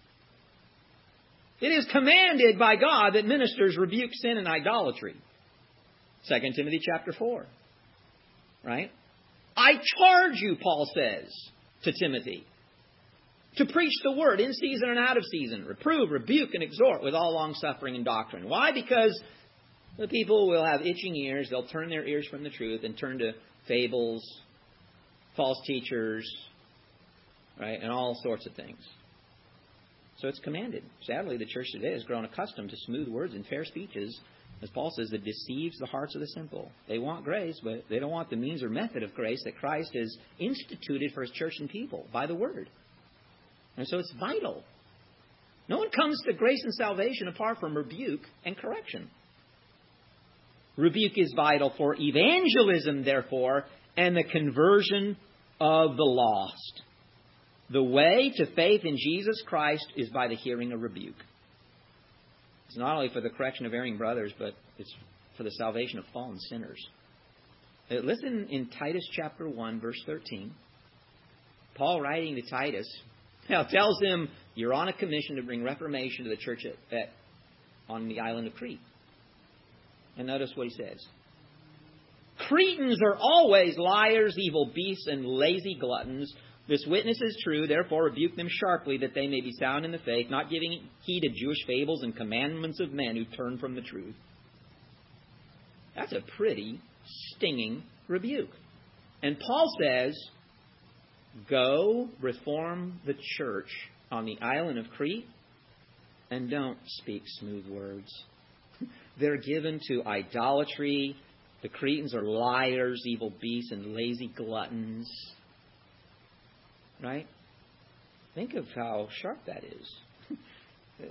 It is commanded by God that ministers rebuke sin and idolatry. 2 Timothy chapter 4. Right? I charge you, Paul says to Timothy, to preach the word in season and out of season. Reprove, rebuke, and exhort with all long-suffering and doctrine. Why? Because the people will have itching ears. They'll turn their ears from the truth and turn to fables, false teachers, right, and all sorts of things. So it's commanded. Sadly, the church today has grown accustomed to smooth words and fair speeches, as Paul says, that deceives the hearts of the simple. They want grace, but they don't want the means or method of grace that Christ has instituted for His church and people by the Word. And so it's vital. No one comes to grace and salvation apart from rebuke and correction. Rebuke is vital for evangelism, therefore, and the conversion of the lost. The way to faith in Jesus Christ is by the hearing of rebuke. It's not only for the correction of erring brothers, but it's for the salvation of fallen sinners. Listen in Titus chapter 1, verse 13. Paul, writing to Titus, now tells him, you're on a commission to bring reformation to the church on the island of Crete. And notice what he says. Cretans are always liars, evil beasts, and lazy gluttons. This witness is true, therefore rebuke them sharply, that they may be sound in the faith, not giving heed to Jewish fables and commandments of men who turn from the truth. That's a pretty stinging rebuke. And Paul says, go reform the church on the island of Crete, and don't speak smooth words. They're given to idolatry. The Cretans are liars, evil beasts, and lazy gluttons. Right? Think of how sharp that is.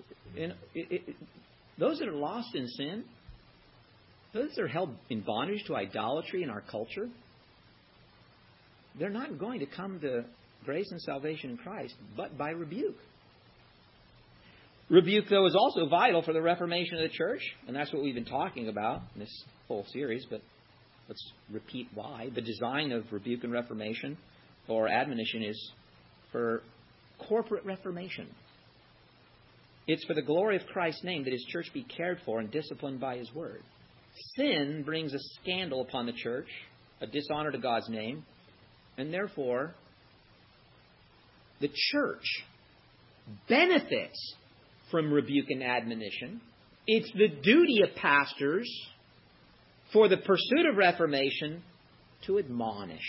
Those that are lost in sin, those that are held in bondage to idolatry in our culture, they're not going to come to grace and salvation in Christ, but by rebuke. Rebuke, though, is also vital for the reformation of the church, and that's what we've been talking about in this whole series, but let's repeat why. The design of rebuke and reformation or admonition is for corporate reformation. It's for the glory of Christ's name that His church be cared for and disciplined by His word. Sin brings a scandal upon the church, a dishonor to God's name, and therefore the church benefits from rebuke and admonition. It's the duty of pastors for the pursuit of reformation to admonish,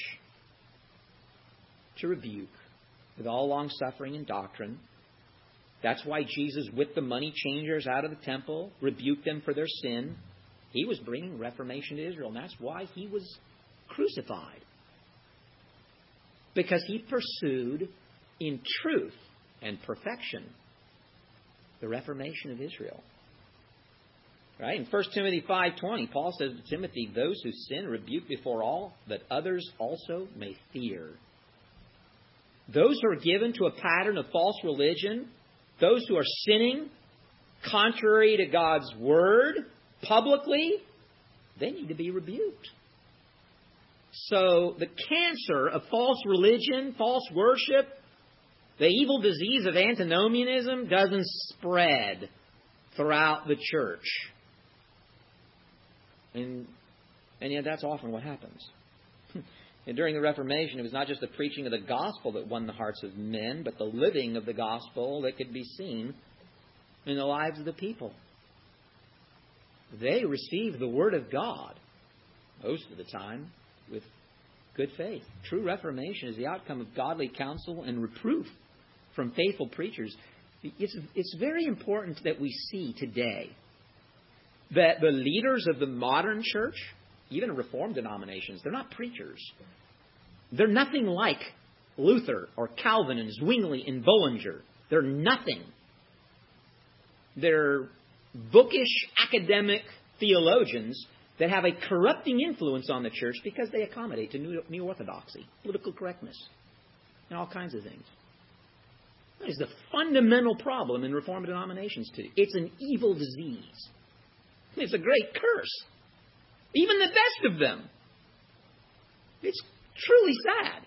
to rebuke with all long-suffering and doctrine. That's why Jesus whipped the money changers out of the temple, rebuked them for their sin. He was bringing reformation to Israel, and that's why He was crucified. Because He pursued in truth and perfection the reformation of Israel. Right? In 1 Timothy 5:20, Paul says to Timothy, those who sin rebuke before all, that others also may fear. Those who are given to a pattern of false religion, those who are sinning contrary to God's word publicly, they need to be rebuked. So the cancer of false religion, false worship, the evil disease of antinomianism doesn't spread throughout the church. And yet that's often what happens. And during the Reformation, it was not just the preaching of the gospel that won the hearts of men, but the living of the gospel that could be seen in the lives of the people. They received the word of God, most of the time, with good faith. True Reformation is the outcome of godly counsel and reproof from faithful preachers. It's very important that we see today that the leaders of the modern church, even Reformed denominations, they're not preachers. They're nothing like Luther or Calvin and Zwingli and Bullinger. They're nothing. They're bookish academic theologians that have a corrupting influence on the church because they accommodate to new orthodoxy, political correctness, and all kinds of things. That is the fundamental problem in Reformed denominations today. It's an evil disease. It's a great curse. Even the best of them. It's truly sad.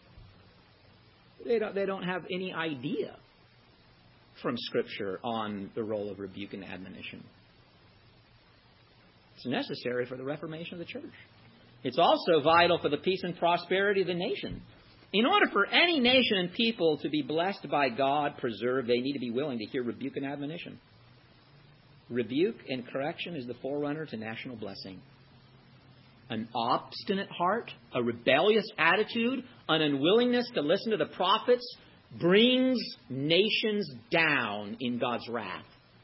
They don't have any idea from Scripture on the role of rebuke and admonition. It's necessary for the reformation of the church. It's also vital for the peace and prosperity of the nation. In order for any nation and people to be blessed by God, preserved, they need to be willing to hear rebuke and admonition. Rebuke and correction is the forerunner to national blessing. An obstinate heart, a rebellious attitude, an unwillingness to listen to the prophets brings nations down in God's wrath.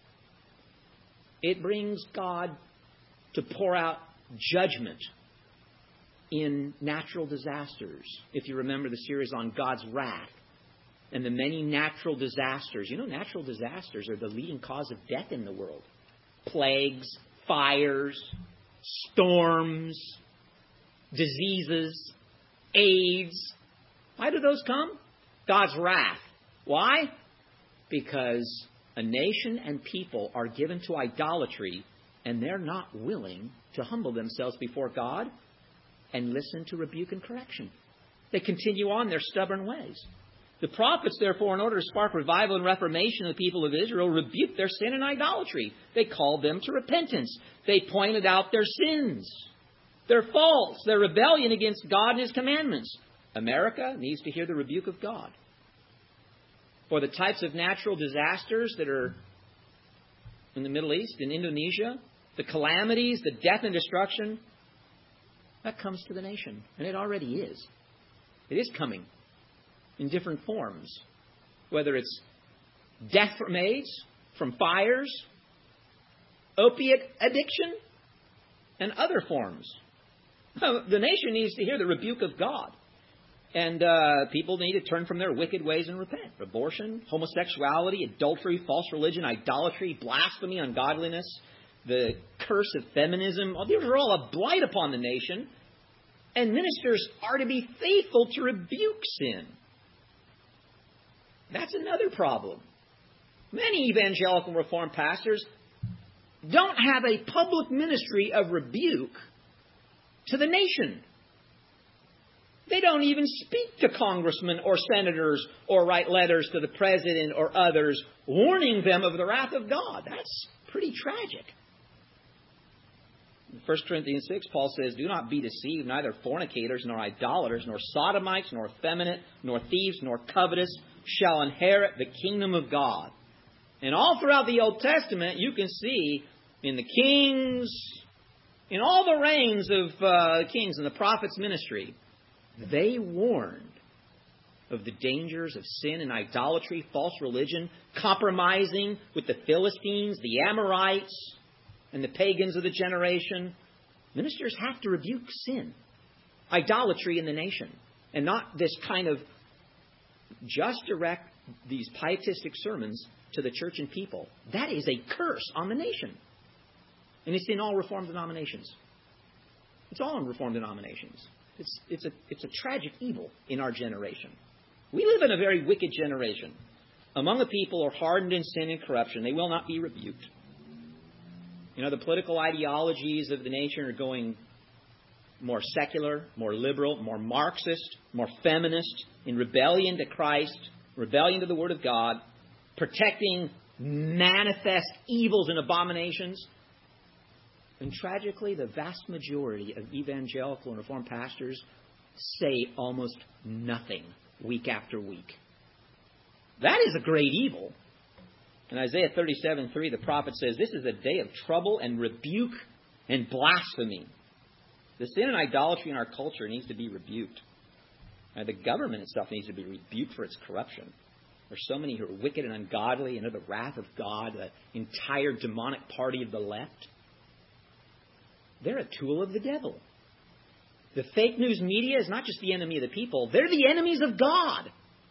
It brings God to pour out judgment in natural disasters. If you remember the series on God's wrath and the many natural disasters. You know, natural disasters are the leading cause of death in the world. Plagues, fires, storms, diseases, AIDS. Why do those come? God's wrath. Why? Because a nation and people are given to idolatry and they're not willing to humble themselves before God and listen to rebuke and correction. They continue on their stubborn ways. The prophets, therefore, in order to spark revival and reformation of the people of Israel, rebuked their sin and idolatry. They called them to repentance. They pointed out their sins, their faults, their rebellion against God and His commandments. America needs to hear the rebuke of God. For the types of natural disasters that are in the Middle East, in Indonesia, the calamities, the death and destruction, that comes to the nation. And it already is. It is coming in different forms. Whether it's death from AIDS, from fires, opiate addiction, and other forms. The nation needs to hear the rebuke of God. And people need to turn from their wicked ways and repent. Abortion, homosexuality, adultery, false religion, idolatry, blasphemy, ungodliness, the curse of feminism. These are all a blight upon the nation. And ministers are to be faithful to rebuke sin. That's another problem. Many evangelical Reformed pastors don't have a public ministry of rebuke to the nation. They don't even speak to congressmen or senators or write letters to the president or others warning them of the wrath of God. That's pretty tragic. In 1 Corinthians 6, Paul says, "Do not be deceived, neither fornicators, nor idolaters, nor sodomites, nor effeminate, nor thieves, nor covetous shall inherit the kingdom of God." And all throughout the Old Testament, you can see in the kings, in all the reigns of kings and the prophets' ministry, they warned of the dangers of sin and idolatry, false religion, compromising with the Philistines, the Amorites, and the pagans of the generation. Ministers have to rebuke sin, idolatry in the nation, and not this kind of just direct these pietistic sermons to the church and people. That is a curse on the nation. And it's in all Reformed denominations. It's all in Reformed denominations. It's a tragic evil in our generation. We live in a very wicked generation. Among the people are hardened in sin and corruption. They will not be rebuked. You know, the political ideologies of the nation are going more secular, more liberal, more Marxist, more feminist, in rebellion to Christ, rebellion to the Word of God, protecting manifest evils and abominations. And tragically, the vast majority of evangelical and Reformed pastors say almost nothing week after week. That is a great evil. In Isaiah 37:3, the prophet says, "This is a day of trouble and rebuke and blasphemy." The sin and idolatry in our culture needs to be rebuked. Now, the government itself needs to be rebuked for its corruption. There's so many who are wicked and ungodly and under the wrath of God, the entire demonic party of the left. They're a tool of the devil. The fake news media is not just the enemy of the people. They're the enemies of God.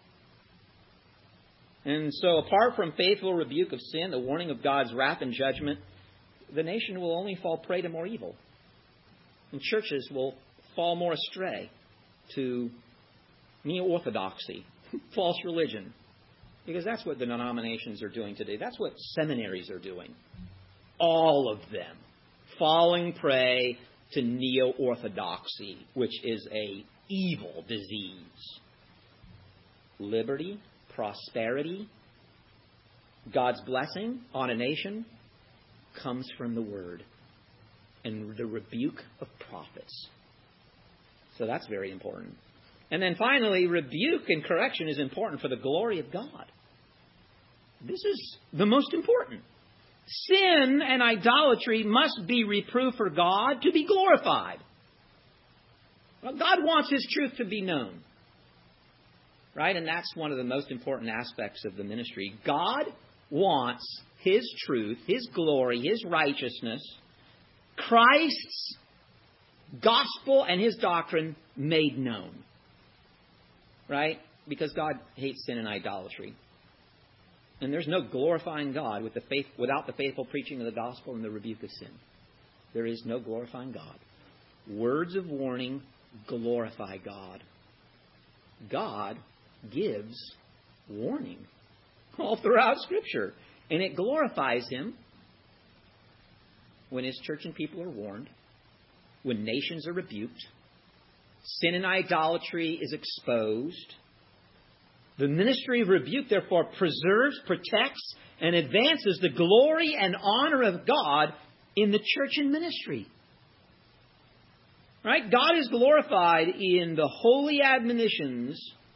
And so apart from faithful rebuke of sin, the warning of God's wrath and judgment, the nation will only fall prey to more evil. And churches will fall more astray to neo-orthodoxy, false religion. Because that's what the denominations are doing today. That's what seminaries are doing. All of them falling prey to neo-orthodoxy, which is a evil disease. Liberty, prosperity, God's blessing on a nation comes from the Word and the rebuke of prophets. So that's very important. And then finally, rebuke and correction is important for the glory of God. This is the most important. Sin and idolatry must be reproved for God to be glorified. Well, God wants His truth to be known. Right? And that's one of the most important aspects of the ministry. God wants His truth, His glory, His righteousness, Christ's gospel and His doctrine made known. Right? Because God hates sin and idolatry. And there's no glorifying God without the faithful preaching of the gospel and the rebuke of sin. There is no glorifying God. Words of warning glorify God. God gives warning all throughout Scripture. And it glorifies Him when His church and people are warned, when nations are rebuked, sin and idolatry is exposed. The ministry of rebuke, therefore, preserves, protects, and advances the glory and honor of God in the church and ministry. Right? God is glorified in the holy admonitions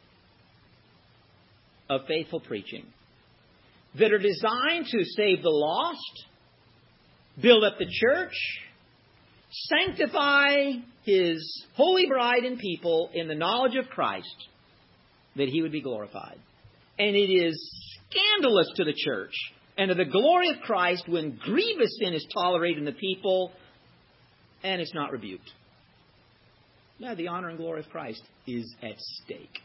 of faithful preaching that are designed to save the lost, build up the church, sanctify His holy bride and people in the knowledge of Christ, that He would be glorified. And it is scandalous to the church and to the glory of Christ when grievous sin is tolerated in the people and it's not rebuked. Now, the honor and glory of Christ is at stake.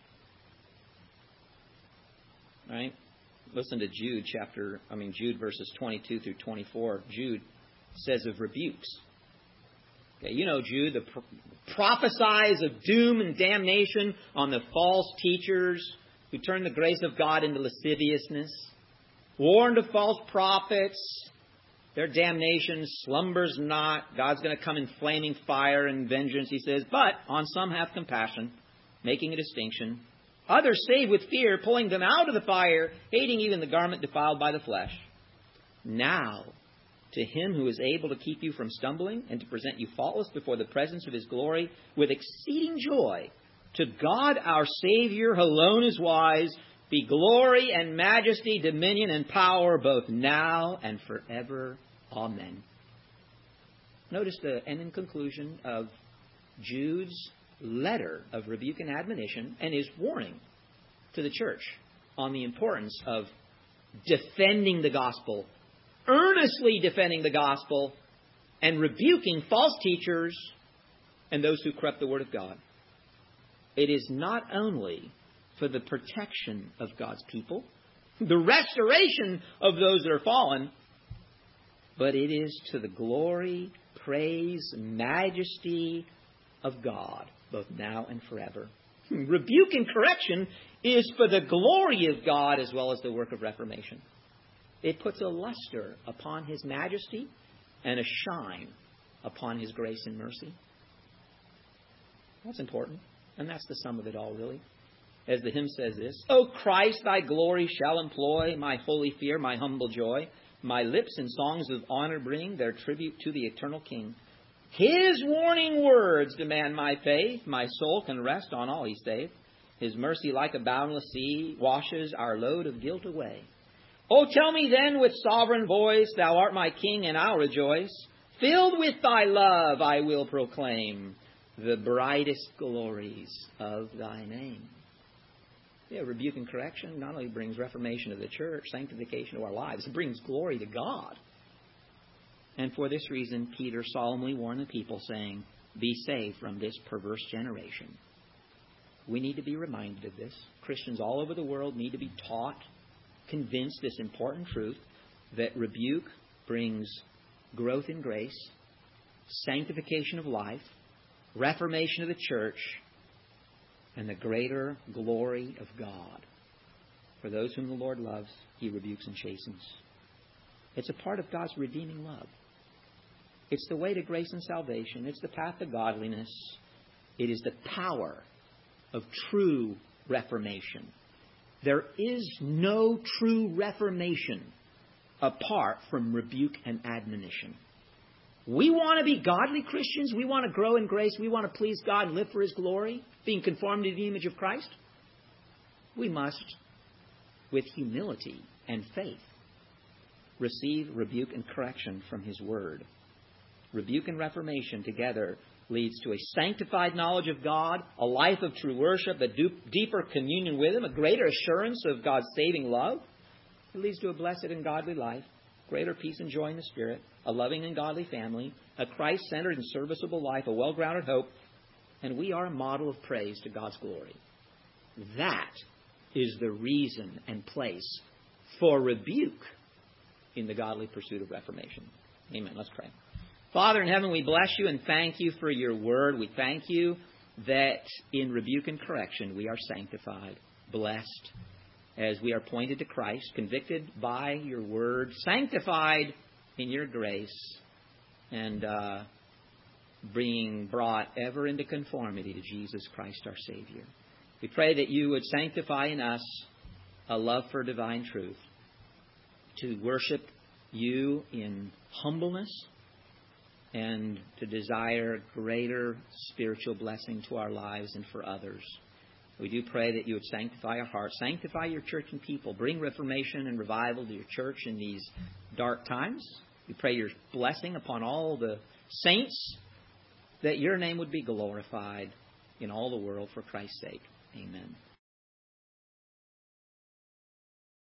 Right? Listen to Jude verses 22 through 24. Jude says of rebukes. Okay, you know Jude, prophesies of doom and damnation on the false teachers who turn the grace of God into lasciviousness. Warned of false prophets. Their damnation slumbers not. God's going to come in flaming fire and vengeance, he says. But on some hath compassion, making a distinction. Others save with fear, pulling them out of the fire, hating even the garment defiled by the flesh. Now, to Him who is able to keep you from stumbling and to present you faultless before the presence of His glory with exceeding joy, to God our Savior, who alone is wise, be glory and majesty, dominion and power, both now and forever. Amen. Notice the end and conclusion of Jude's letter of rebuke and admonition and his warning to the church on the importance of defending the gospel, earnestly defending the gospel, and rebuking false teachers and those who corrupt the word of God. It is not only for the protection of God's people, the restoration of those that are fallen, but it is to the glory, praise, majesty of God, both now and forever. Rebuke and correction is for the glory of God as well as the work of reformation. It puts a luster upon His majesty and a shine upon His grace and mercy. That's important. And that's the sum of it all, really. As the hymn says this, O Christ, thy glory shall employ my holy fear, my humble joy. My lips in songs of honor bring their tribute to the eternal King. His warning words demand my faith. My soul can rest on all He saved. His mercy like a boundless sea washes our load of guilt away. Oh, tell me then with sovereign voice, Thou art my King, and I'll rejoice. Filled with Thy love, I will proclaim the brightest glories of Thy name. Yeah, rebuke and correction not only brings reformation of the church, sanctification of our lives, it brings glory to God. And for this reason, Peter solemnly warned the people, saying, be saved from this perverse generation. We need to be reminded of this. Christians all over the world need to be taught, convinced this important truth, that rebuke brings growth in grace, sanctification of life, reformation of the church, and the greater glory of God. For those whom the Lord loves, He rebukes and chastens. It's a part of God's redeeming love. It's the way to grace and salvation. It's the path to godliness. It is the power of true reformation. There is no true reformation apart from rebuke and admonition. We want to be godly Christians. We want to grow in grace. We want to please God and live for His glory, being conformed to the image of Christ. We must, with humility and faith, receive rebuke and correction from His Word. Rebuke and reformation together leads to a sanctified knowledge of God, a life of true worship, a deeper communion with Him, a greater assurance of God's saving love. It leads to a blessed and godly life, greater peace and joy in the Spirit, a loving and godly family, a Christ-centered and serviceable life, a well-grounded hope, and we are a model of praise to God's glory. That is the reason and place for rebuke in the godly pursuit of reformation. Amen. Let's pray. Father in heaven, we bless You and thank You for Your word. We thank You that in rebuke and correction we are sanctified, blessed, as we are pointed to Christ, convicted by Your word, sanctified in Your grace, and being brought ever into conformity to Jesus Christ our Savior. We pray that You would sanctify in us a love for divine truth, to worship You in humbleness, and to desire greater spiritual blessing to our lives and for others. We do pray that You would sanctify our hearts, sanctify Your church and people, bring reformation and revival to Your church in these dark times. We pray Your blessing upon all the saints, that Your name would be glorified in all the world for Christ's sake. Amen.